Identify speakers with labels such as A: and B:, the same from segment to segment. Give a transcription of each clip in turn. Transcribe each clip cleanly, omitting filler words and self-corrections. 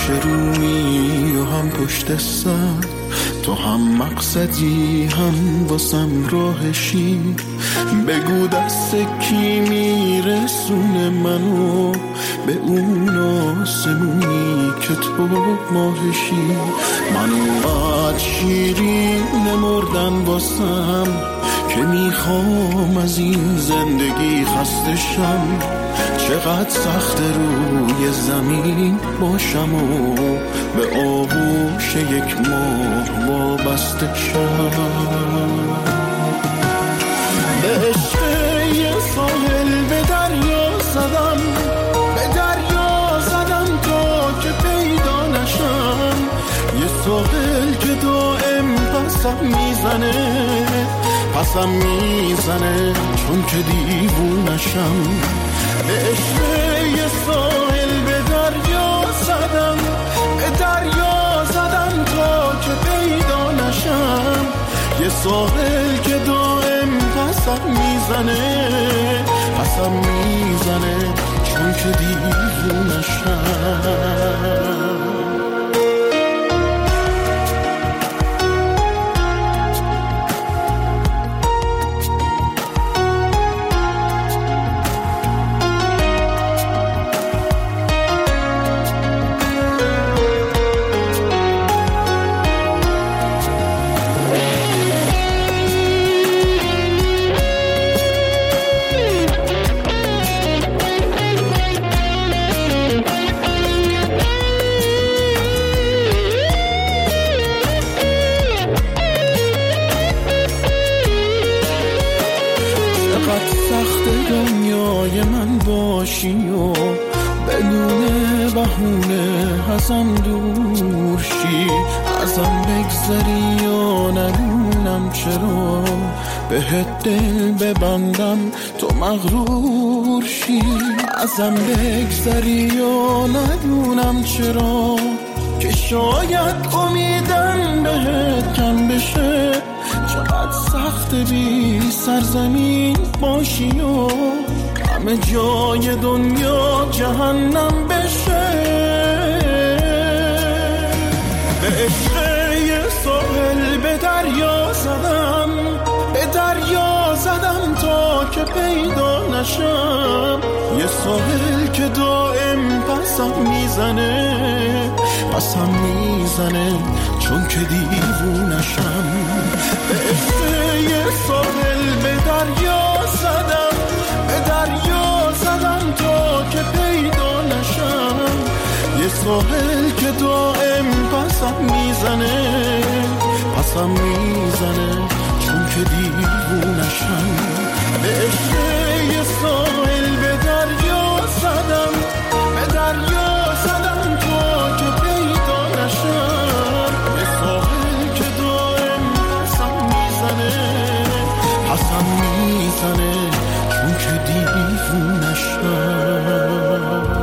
A: پیش روی و هم پشت سر، تو هم مقصدی هم واسم راهشی. بگو دست کی میرسونه منو به اون آسمونی که تو ماهشی. من اونقدر شیرین مردن واسم که میخوام از این زندگی خسته شم. چقدر سخت روی زمین باشم و به آغوش یک ماه وابسته شم. به عشق یه ساحل به دریا زدم، به دریا زدم تا که پیدا نشم. یه ساحل که دائم پسم میزنه چون که دیوونشم. به عشق یه ساحل به دریا زدم تا که پیدا نشم. یه ساحل که دائم پسم میزنه چون که دیوونشم. و بدون بهونه ازم دور شی، ازم بگذری یا ندونم چرا بهت دل ببندم تو مغرور شی. ازم بگذری یا ندونم چرا که شاید امیدم بهت کم بشه. چقدر سخت بی سرزمین باشی و همه جای دنیا جهنم بشه. به عشق یه ساحل به دریا زدم تا که پیدا نشم. یه ساحل که دائم پسم میزنه چون که دیوونشم. به عشق یه ساحل به دریا زدم تا که پیدا نشم. یه ساحل که دائم پسم میزنه چون که دیوونشم. به عشق یه ساحل به دریا زدم تا که پیدا نشم. یه ساحل که دائم پسم میزنه چون که دیوونشم.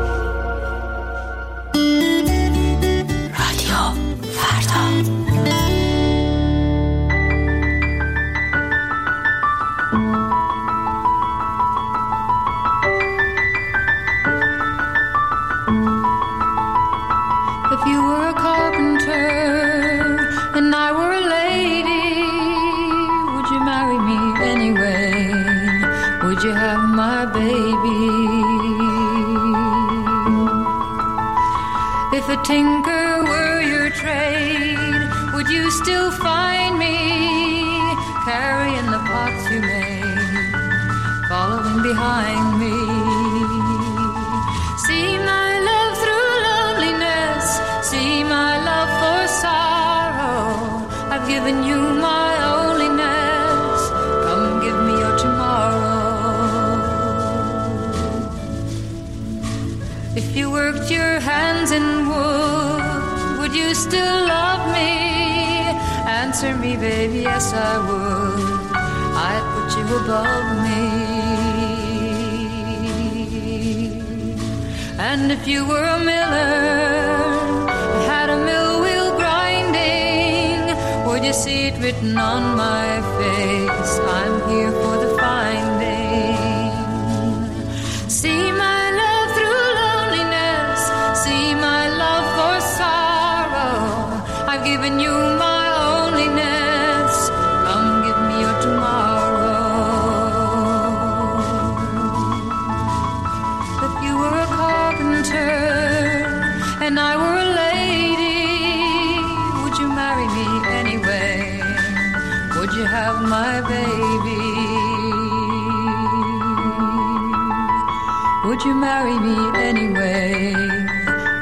B: If a tinker were your trade, would you still find me carrying the pots you made, following behind me? See my love through loneliness, see my love for sorrow. I've given you my onlyness, come give me your tomorrow. If you worked your hands in wood, would you still love me? Answer me, baby, yes I would. I'd put you above me. And if you were a miller, had a mill wheel grinding, would you see it written on my face? I'm here for the finding. See my love through loneliness, see my love for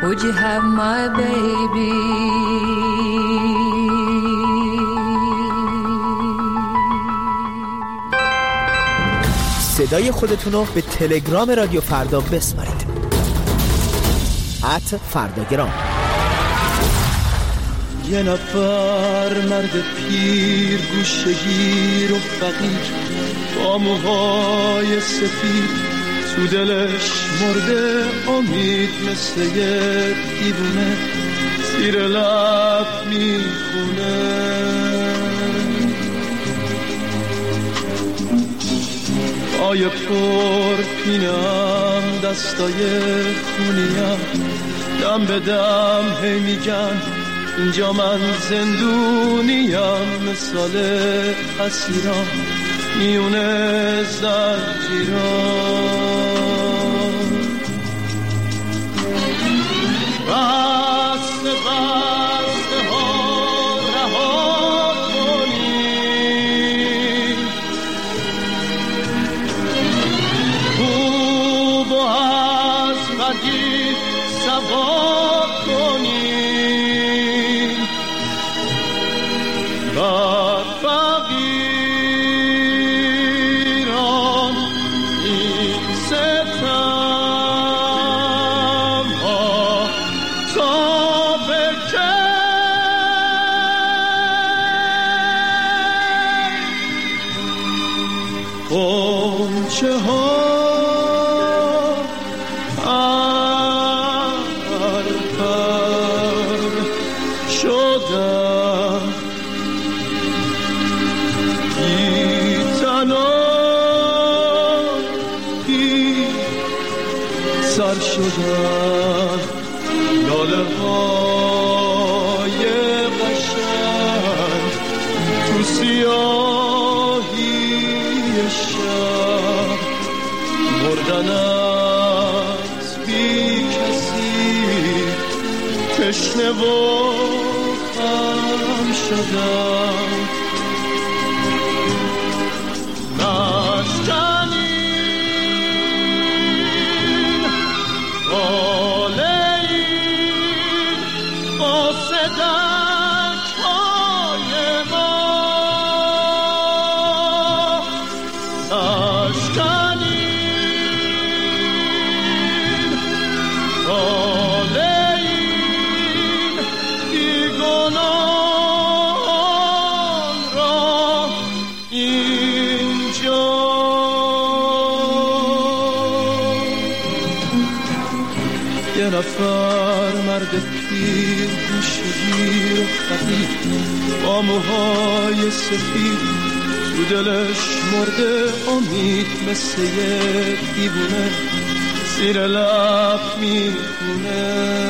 B: would you have my baby?
C: صدای خودتون رو به تلگرام رادیو فردا بسپارید. @فرداگرام.
A: یه نفر مرد پیر گوشه‌گیر و فقیر با موهای سفید تو دلش مرده امید مثل یه دیوونه زیر لب میخونه. پای پر پینم دستای خونیم دم به دم هی میگن اینجا من زندونیم مثال اسیران میونه زنجیران. بسته بسته ها رها کنیم خوب و از بدی سوا کنیم. بر فقیران این ستم ها تا به کی غنچه ها شدن لاله های قشنگ تو سیاهی شب مردن از بی کسی تشنه و خم شدن. نفر مرد پیر گوشه‌گیر و فقیر با موهای سفید تو دلش مرده امید مثل یه دیوونه زیر لب میخونه.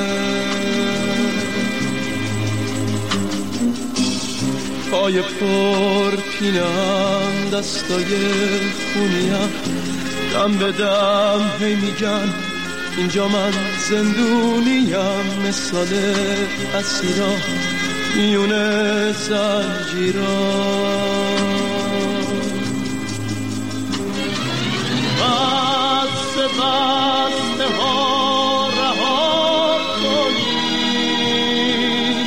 A: پای پر پینم دستای خونیم دم به دم هی میگن اینجا من زندونیم مثال اسیرا میونه زنجیران. بسته بسته ها رها کنیم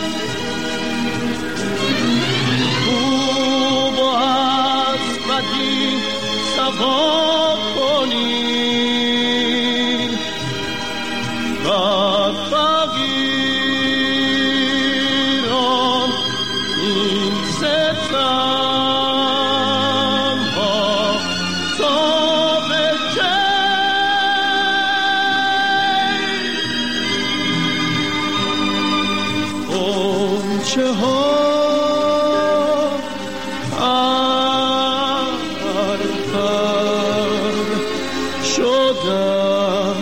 A: خوب و از بدی سوا کنیم. بر فقیران این ستم ها تا به کی غنچه ها پرپر شدن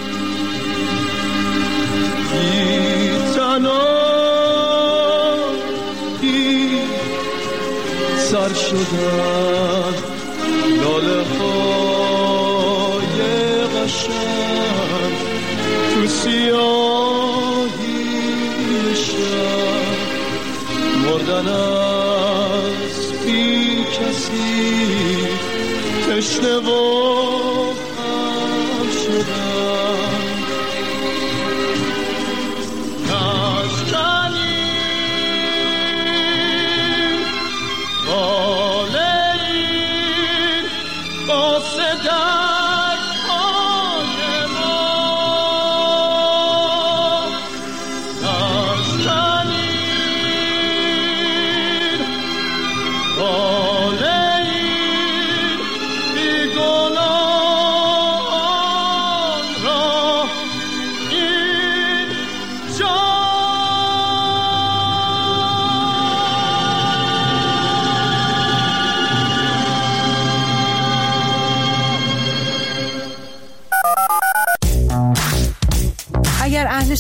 A: سر شدن لاله های قشنگ تو سیاهی شب مردن از بی کسی تشنه و خم شدن.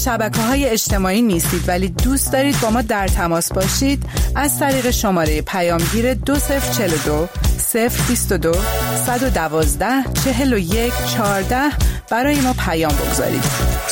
D: شبکه‌های اجتماعی نیستید ولی دوست دارید با ما در تماس باشید، از طریق شماره پیامگیر 2042 022 112 41 14 برای ما پیام بگذارید.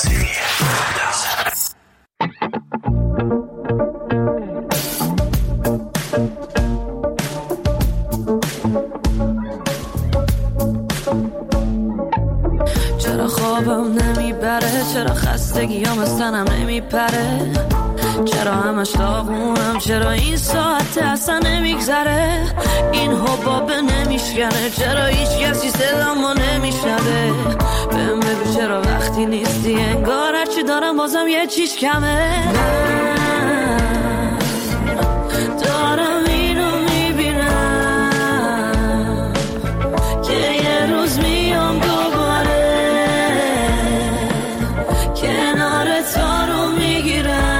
E: چرا خوابم نمیبره، چرا خستگیام از تنم نمیپره، چرا همش داغونم، چرا این ساعت اصلا نمیگذره، این حباب نمیشکنه، چرا هیچ کسی صدامو نمیشنوه، بهم بگو چرا وقتی نیستی انگار هرچی دارم بازم یه چیز کمه. من دارم اینو میبینم که یه روز میام دوباره کنار تو رو میگیرم.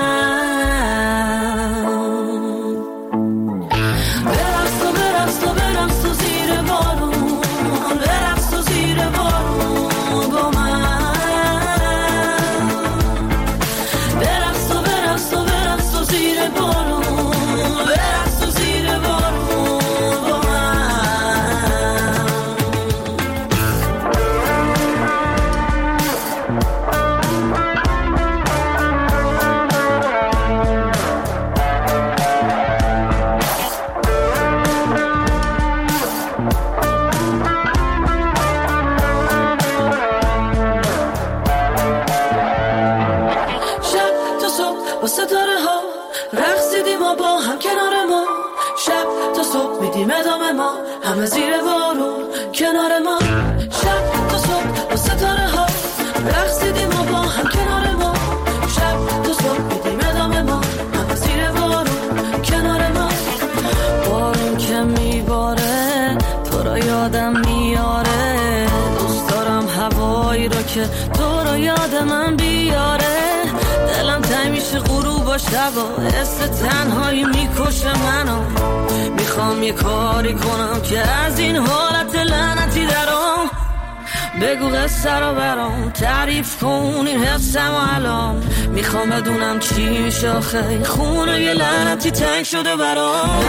E: همه زیر بارون کنار ما، شب تا صبح با ستاره ها رقصیدیم و با هم کنار ما، شب تا صبح میدیم ادامه ما، همه زیر بارون کنار ما. بارون که میباره تو رو یادم میاره، دوست دارم هوایی رو که تو رو یاد من بیاره، دلم تنگ میشه غروب و شبا، حس تنهایی میکشه منو، میخوام یه کاری کنم که از این حالت لعنتی درام، بگو قصه رو برام تعریف کن این حسم و الان، میخوام بدونم چی میشه آخه خونه یه لعنتی تنگ شده برام.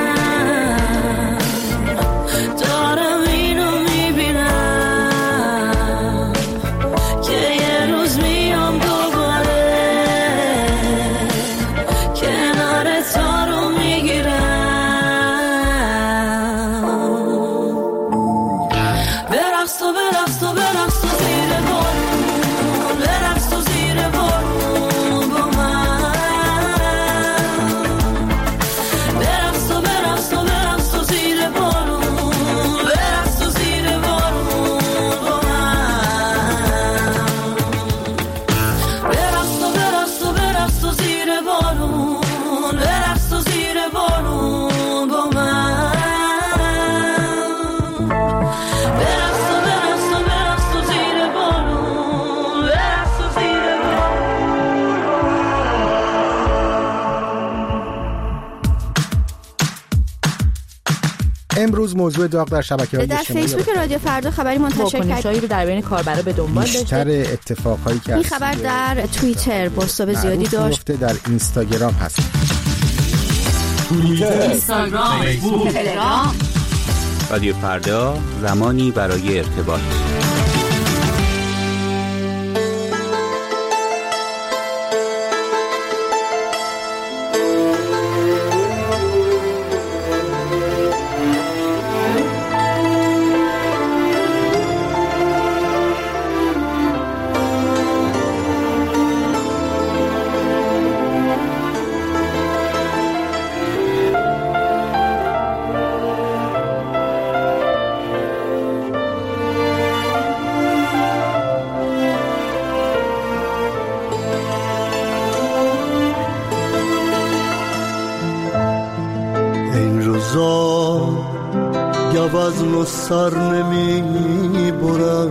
E: دارم اینو میبینم که یه روز میام دوباره کنار تو رو میگیرم.
F: امروز موضوع داغ در شبکه‌های اجتماعی
G: در فیسبوک رادیو فردا خبری منتشر کرد
H: رو در بین کاربرا به دنبال داشته.
F: بیشتر اتفاقایی که
G: این خبر در توییتر بازتاب زیادی داشت،
F: در اینستاگرام هست،
I: توییتر، اینستاگرام، فیسبوک، تلگرام. رادیو فردا، زمانی برای ارتباط.
J: وزن و سر نمی برم،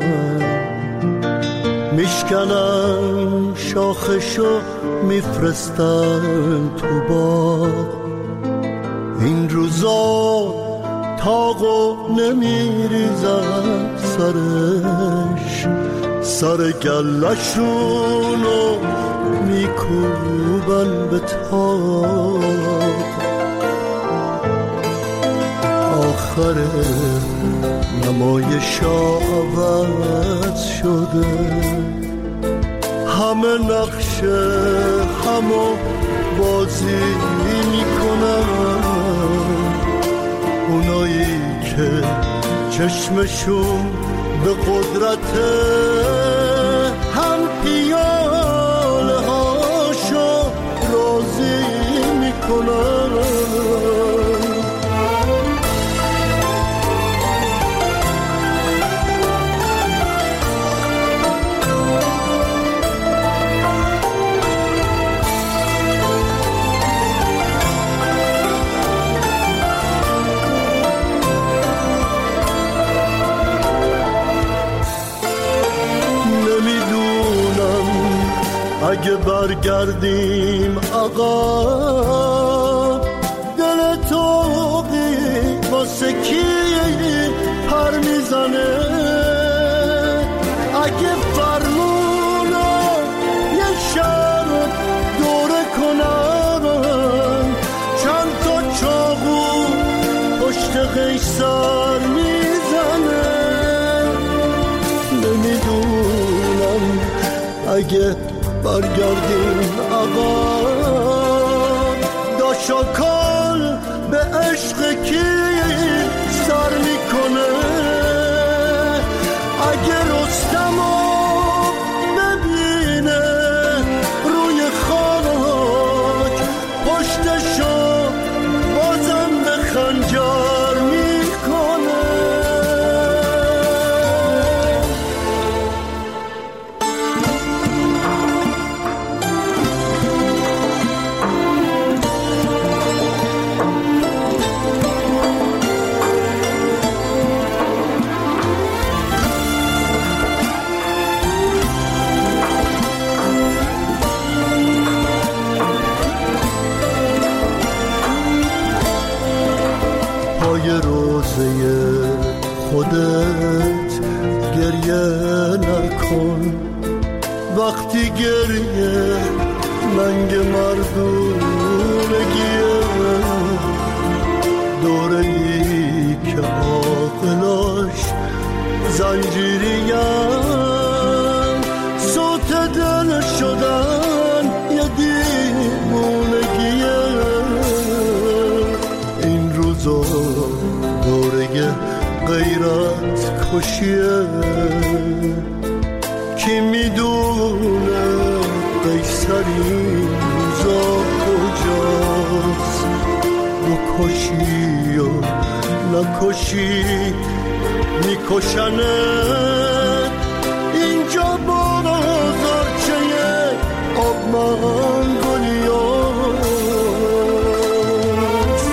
J: میشکنم شاخشو میفرستم تو باغ، این روزا تاقو نمیریزم سرش، سر گلشونو میکوبن به تاب. آخر نمایش عوض شده، همه نقشه همو بازی میکنن. اونایی که چشمشون به قدرت هم پیاله هاشو راضی میکنن. اگه برگردیم آقا، دل توقی واسه کی پر میزنه؟ اگه فرمونو یه شهر دوره کنن، چند تا چاقو پشت قیصر میزنه. نمیدونم اگه برگردیم آقا، داشاکال به عشق کی سر میکنه؟ اگه رستمو ببینه روی خاک، پشتشو بازم به خنجر میکنه. پای روزه خودت گریه نکن، وقتی گریه ننگ مردونگیه. دوره‌ای که عاقلاش زنجیریم، صوت دل شدن یه دیوونگیه. این روزا دوره غیرت کشیه، کی میدونه قیصری روزا کجاست؟ بکشی و نکشی میکشنه. اینجا بازارچه آب منگولیاست.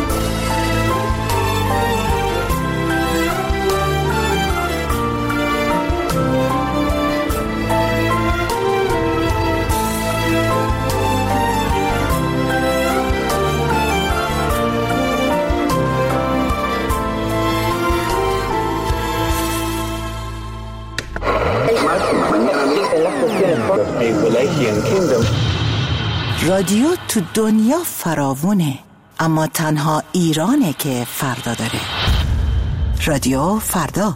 K: رادیو تو دنیا فراوونه، اما تنها ایرانه که فردا داره. رادیو فردا.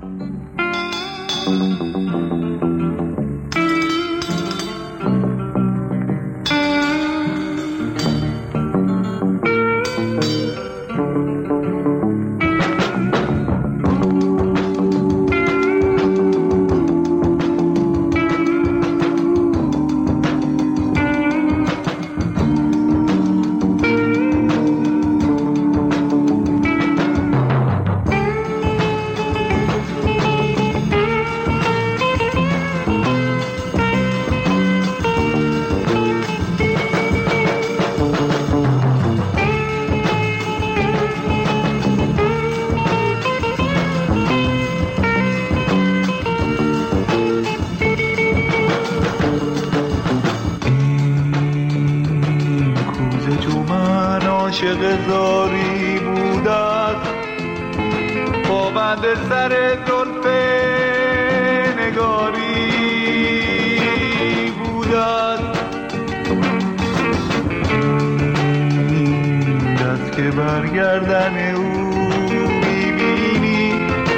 L: عاشق زاری بودت، پابند سر زلف نگاری. برگردن او میبینی،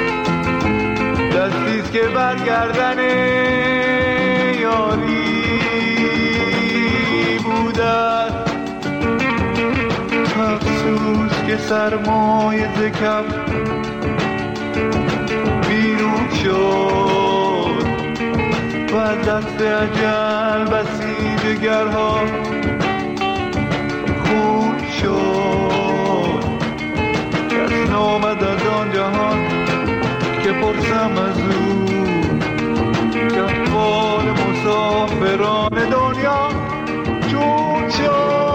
L: دستیست که برگردن یاری بوده. افسوس که سرمایه ز کف بیرون شد و از دست اجل بسی جگرها خون شد. کس نامد از آن جهان که پرسم از او، که احوال مسافران دنیا چون شد.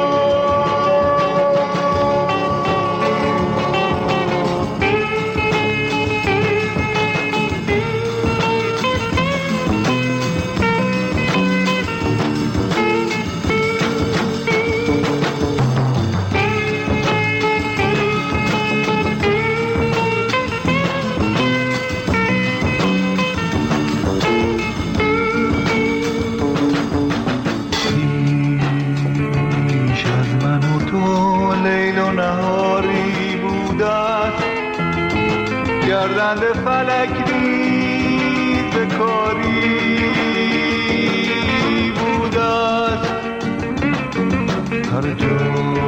L: گردند فلک نیز به کاری بوده است. هر جا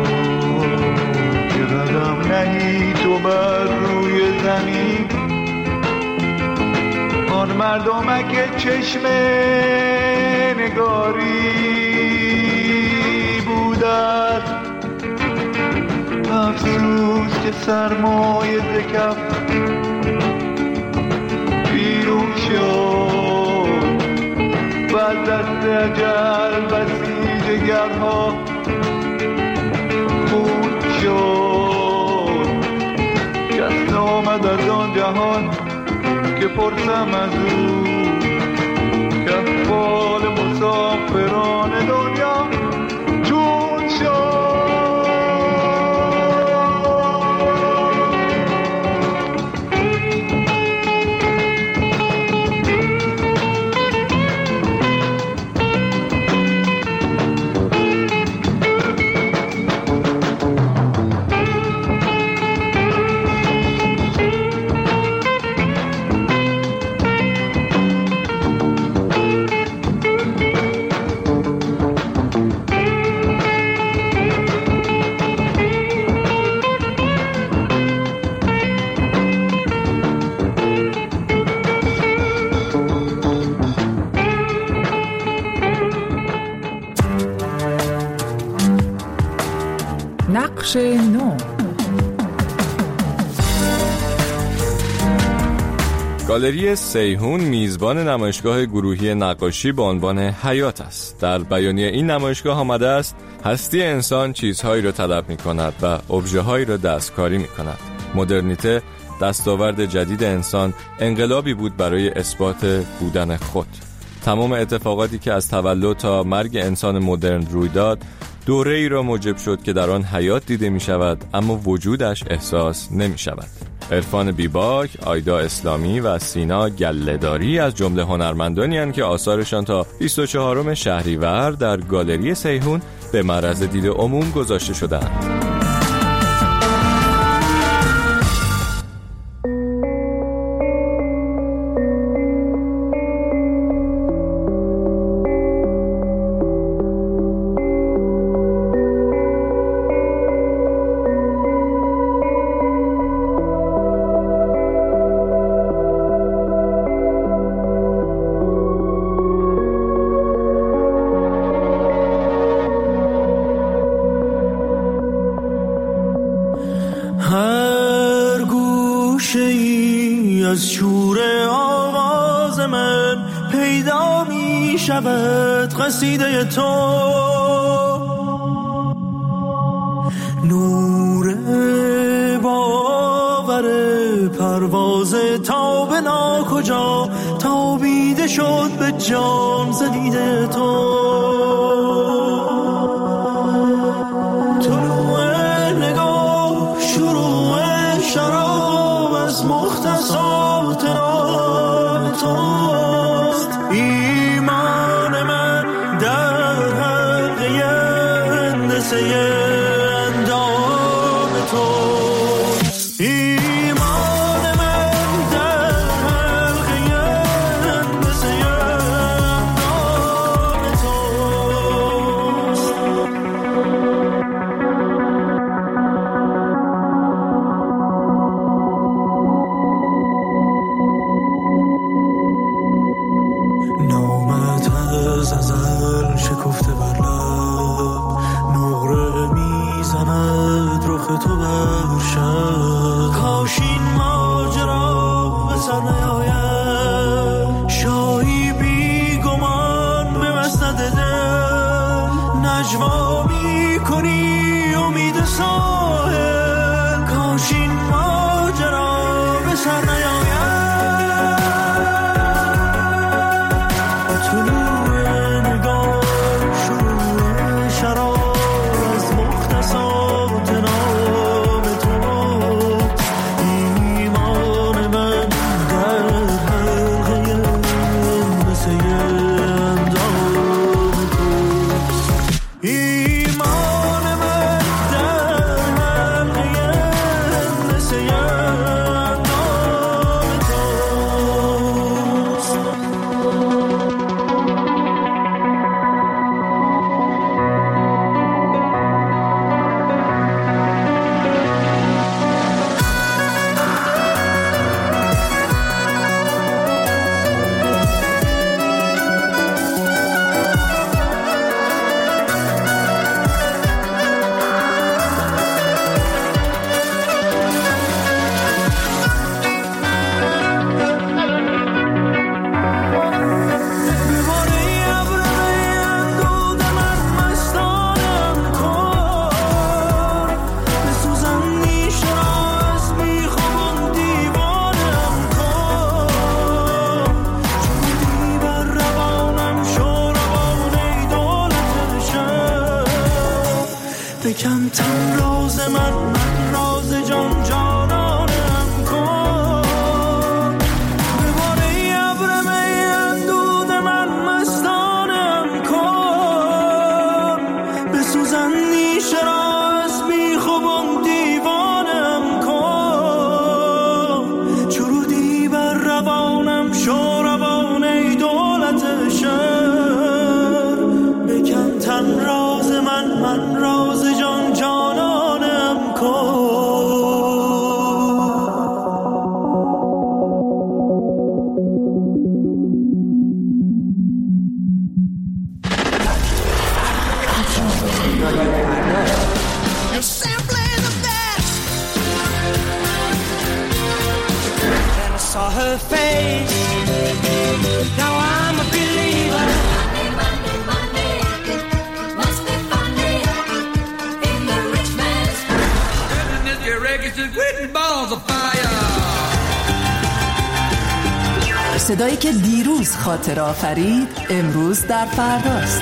L: که قدم نهی تو بر روی زمین، آن مردمک چشم نگاری بوده است. افسوس که سرمایه ز کف بیرون شد و از دست اجل بسی جگرها خون شد. کس نامد از آن جهان که پرسم از او، که احوال مسافران دنیا چون شد.
M: نقش نو.
N: گالری سیحون میزبان نمایشگاه گروهی نقاشی با عنوان حیات است. در بیانیه این نمایشگاه آمده است هستی انسان چیزهایی را طلب می کند و ابژه‌هایی را دستکاری می کند. مدرنیته، دستاورد جدید انسان، انقلابی بود برای اثبات بودن خود. تمام اتفاقاتی که از تولد تا مرگ انسان مدرن روی داد، دوره‌ای را موجب شد که در آن حیات دیده می شود اما وجودش احساس نمی شود. عرفان بیباک، آیدا اسلامی و سینا گله‌داری از جمله هنرمندانی هستند که آثارشان تا 24 شهریور در گالری سیحون به معرض دید عموم گذاشته شدند.
A: هر گوشه‌ای از شور آواز من پیدا می شود قصیده تو، نور باور پرواز تا به ناکجا تابیده شد به جان زدیده تو. شراب از مختصات راه توست، ایمان من در حلقه اندسه اندام
J: شکفته بر لب نقره میزند رخ تو بر شب. کاش این ماجرا به سر نیاید، شاهی بی گمان به مسند دل نجوا میکنی امید ساحل. کاش این ماجرا به سر نیاید. بکن تن راز من راز جان جانانم کن. به باره ابر می اندود من مستانم کن. بسوزن نیشه را از بیخوابم دیوانم کن. چرودی بر روانم شو روان ای دولت شهر. بکن تن راز من راز جان جانانم کن.
E: You're simply the best. Then I saw her face. Now I'm a believer.
D: صدایی که دیروز خاطر آفرید امروز در فرداست.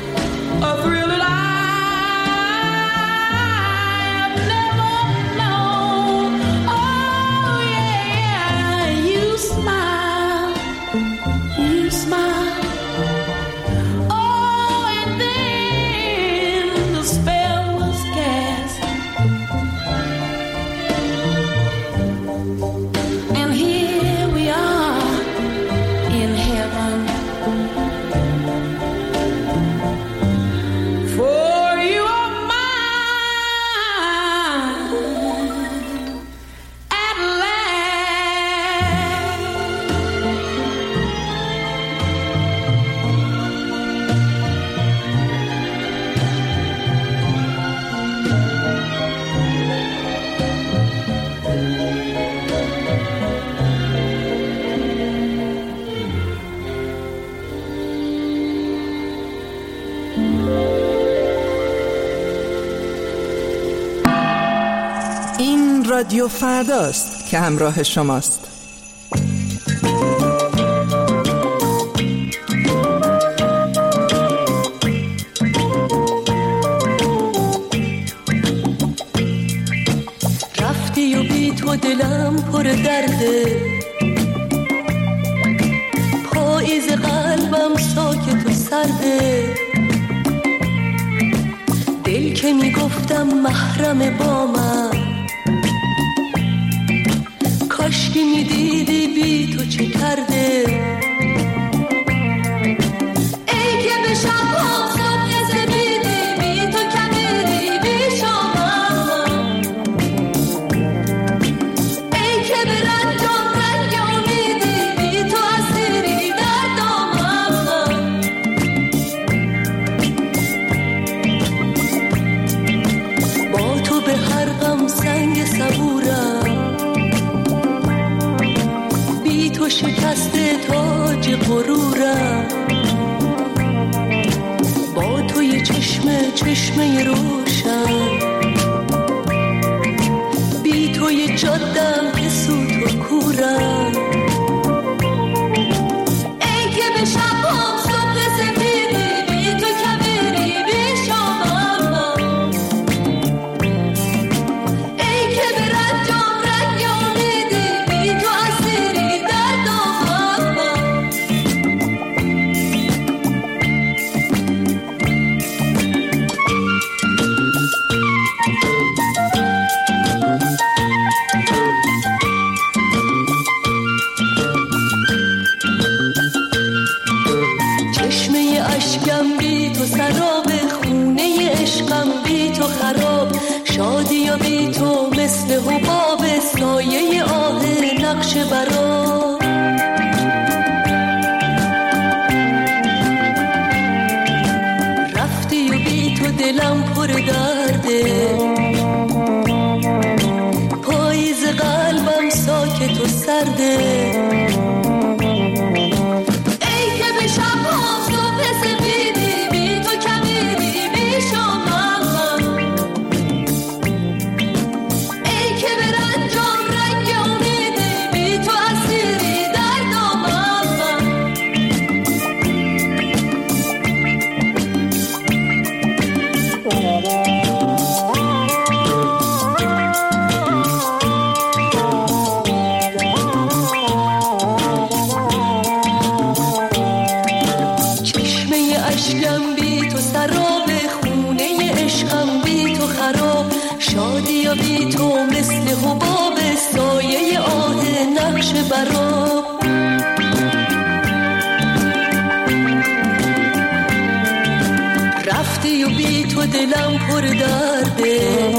E: A thrill that I've never known.
D: این رادیو فرداست که همراه شماست.
E: رفتی و بی تو دلم پر درده، پاییز قلبم ساکت و سرده، دل که میگفتم محرم با من، کاشکی میدیدی بی تو چه کرده. ای که به شب‌ها صبح زمیدی بی تو کمیدی بی شامم، ای که به رنجم رنگ امیدی بی تو اسیری در دامم. با تو به هر غم سنگ صبورم، بی تو شکست تاج غرورم، با تو یه چشمه روشن، بی تو یه جادم که سوت و کورم. ای که به شب‌ها صبح سفیدی بی تو کبیری بی شامم، ای که به رنجم رنگ امیدی بی تو اسیری در دامم. چشمه اشکم بی تو سراب، خونه عشقم بی تو خراب، شادی و بی تو مثل حباب، سایه آه نقش برا. رفتی و بی تو دلم پر درده، پاییز قلبم ساکت و سرده، ای که به شب‌ها صبح سفیدی بی تو کمیدی بی شامم، ای که به رنجم رنگ امیدی بی تو اسیری در دامم. چشمه اشکم بی تو سراب، خونه عشقم بی تو خراب، شادی و بی تو مثل حباب، سایه آه نقش برا. رفتی و بی تو دلم پر درده،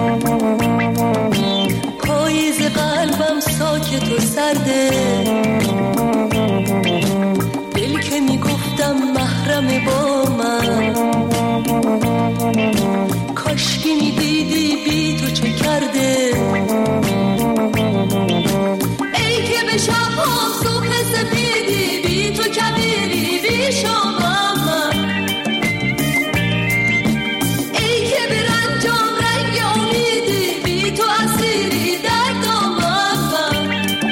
E: پاییز قلبم ساکت و سرده، دل که میگفتم محرم با من، کاشکی میدیدی بی تو چه کرده. ای که به شب‌ها صبح سفیدی بی تو کبیری بی شامم، ای که به رنجم رنگ امیدی بی تو اسیری در دامم.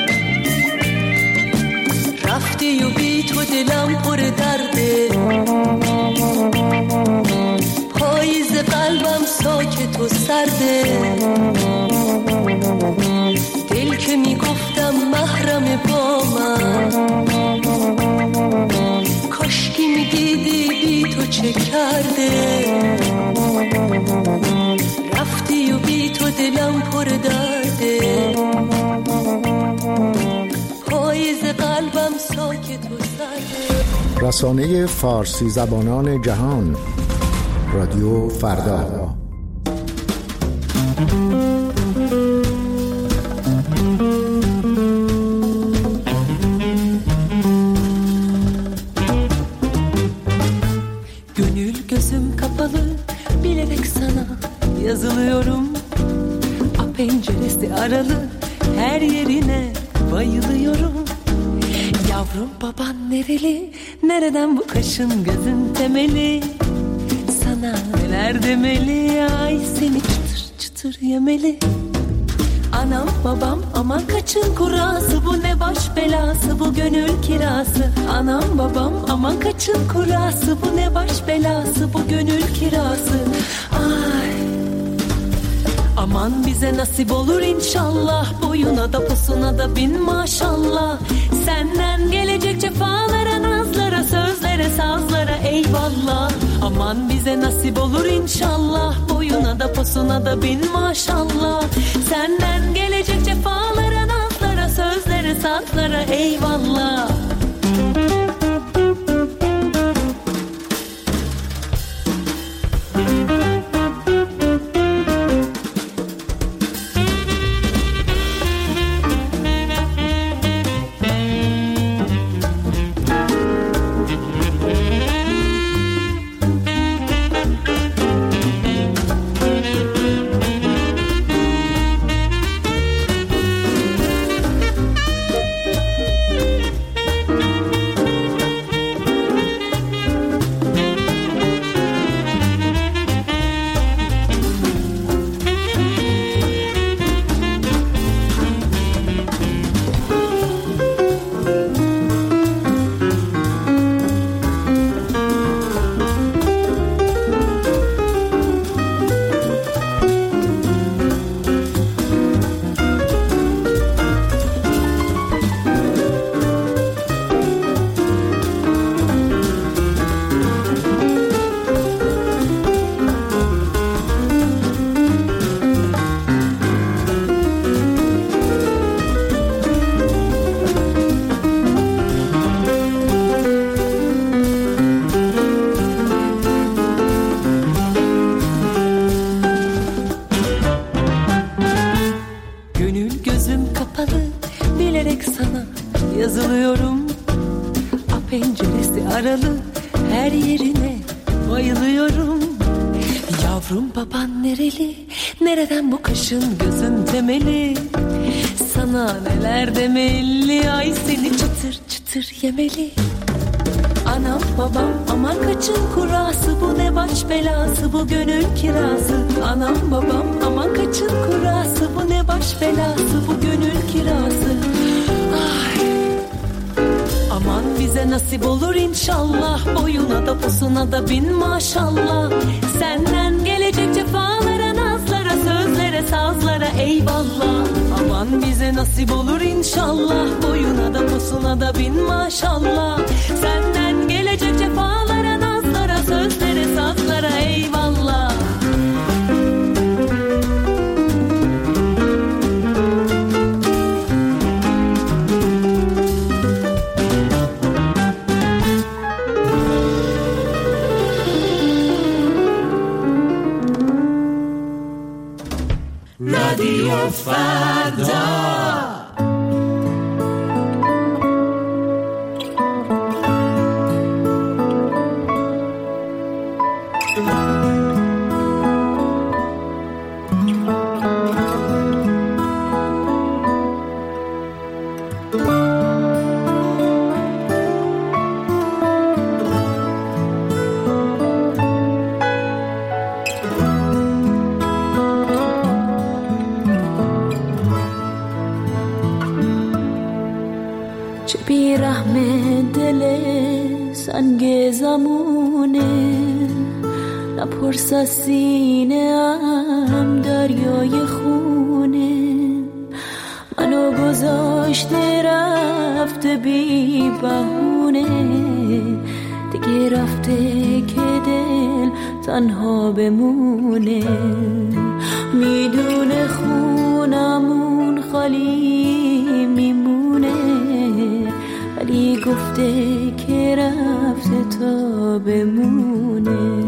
E: رفتی و بی تو دلم پر درده، پاییز قلبم ساکت و سرده، دل که میگفتم محرم با من، کاشکی میدیدی بی تو چه کرده. رفتی و بی تو دلم پر درده، پاییز قلبم ساکت و سرده.
F: رسانه فارسی زبانان جهان، رادیو فردا.
E: Gönül gözüm kapalı, bilerek sana yazılıyorum. Penceresi aralı, her yerine bayılıyorum. Yavrum baban nereli, nereden bu kaşın gözün temeli? Sana neler demeli, ay seni çıtır çıtır yemeli. babam aman kaçın kurası, bu ne baş belası, bu gönül kirası. Anam babam aman kaçın kurası, bu ne baş belası, bu gönül kirası. Ay aman bize nasip olur inşallah, boyuna da posuna da bin maşallah. Senden gelecek cefalara, nazlara, sözlere, sazlara eyvallah. Aman bize nasip olur inşallah, boyuna da posuna da bin maşallah. Senden gelecek cefalara, nazlara, sözlere, sazlara eyvallah. Yazılıyorum a penceresi aralı, her yerine bayılıyorum. Yavrum baban nereli, nereden bu kaşın gözün temeli? Sana neler demeli, ay seni çıtır çıtır yemeli. Anam babam aman kaçın kurası, bu ne baş belası, bu gönül kirası. Anam babam aman kaçın kurası, bu ne baş belası, bu gönül kirası. Ay aman bize nasip olur inşallah, boyuna da posuna da bin maşallah. Senden gelecek cefalara, nazlara, sözlere, sazlara eyvallah. Aman bize nasip olur inşallah, boyuna da posuna da bin maşallah. Senden gelecek cefalara, nazlara, sözlere, sazlara eyvallah.
J: رادیو فردا.
E: سنگ زمونه نپرس از سینه ام دریای خونه منو گذاشته رفته بی بهونه دیگه رفته که دل تنها بمونه میدونه خونمون خالی میمونه ولی گفته که رفته تا بمونه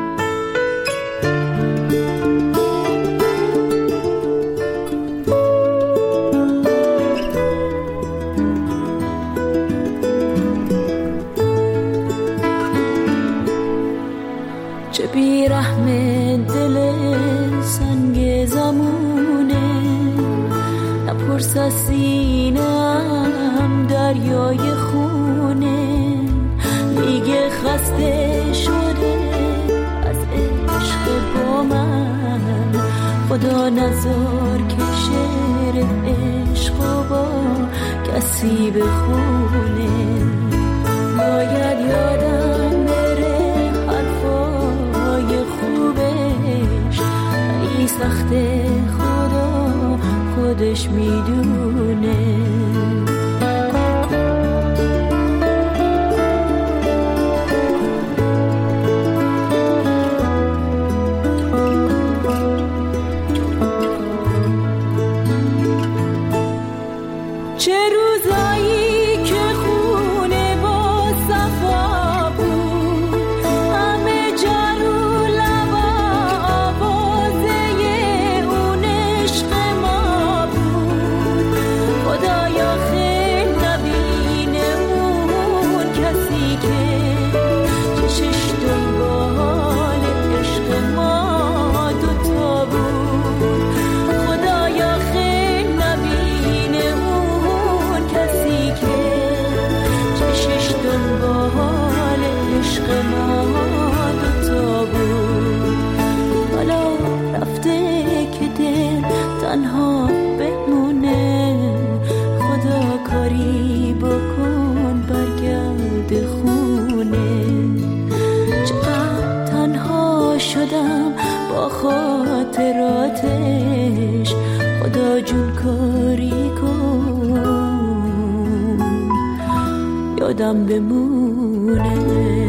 E: چه بیرحم دل سنگ زمونه نپرس از سینه‌ام دریای خونه میگه خسته شده از عشق با من خدا نذار که شعر سیب خونه. باید یادم بره حرفای خوبش، ای سخته خدا خودش میدونه.
M: تنها بمونه، خدا کاری بکن برگرد خونه. چقدر تنها شدم با خاطراتش، خدا جون کاری کن یادم بمونه.